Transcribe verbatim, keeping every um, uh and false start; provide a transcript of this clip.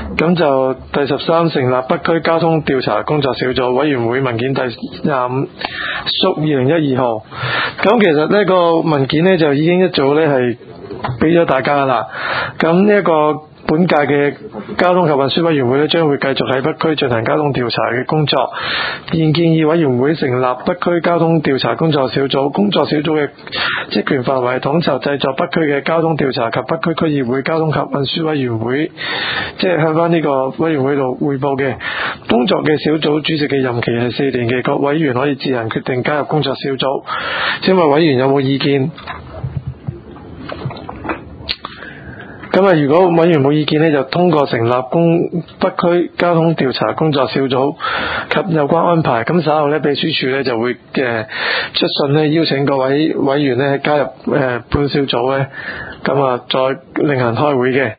咁就第十三，成立北區交通調查工作小組，委員會文件第廿五，屬二零一二號。咁其實呢個文件呢，就已經一早呢係俾咗大家啦。咁呢一個本屆嘅交通及運輸委員會咧，將會繼續喺北區進行交通調查嘅工作。現建議委員會成立北區交通調查工作小組，工作小組嘅職權範圍統籌製作北區嘅交通調查及北區區議會交通及運輸委員會，即係向翻呢個委員會度匯報嘅。工作嘅小組主席嘅任期係四年嘅，各委員可以自行決定加入工作小組。請問委員有冇意見？咁啊，如果委員冇意見呢，就通過成立公北區交通調查工作小組及有關安排。咁稍後呢，秘書處呢就會誒、呃、出信呢，邀請各位委員呢加入誒本、呃、小組呢，咁啊再另行開會嘅。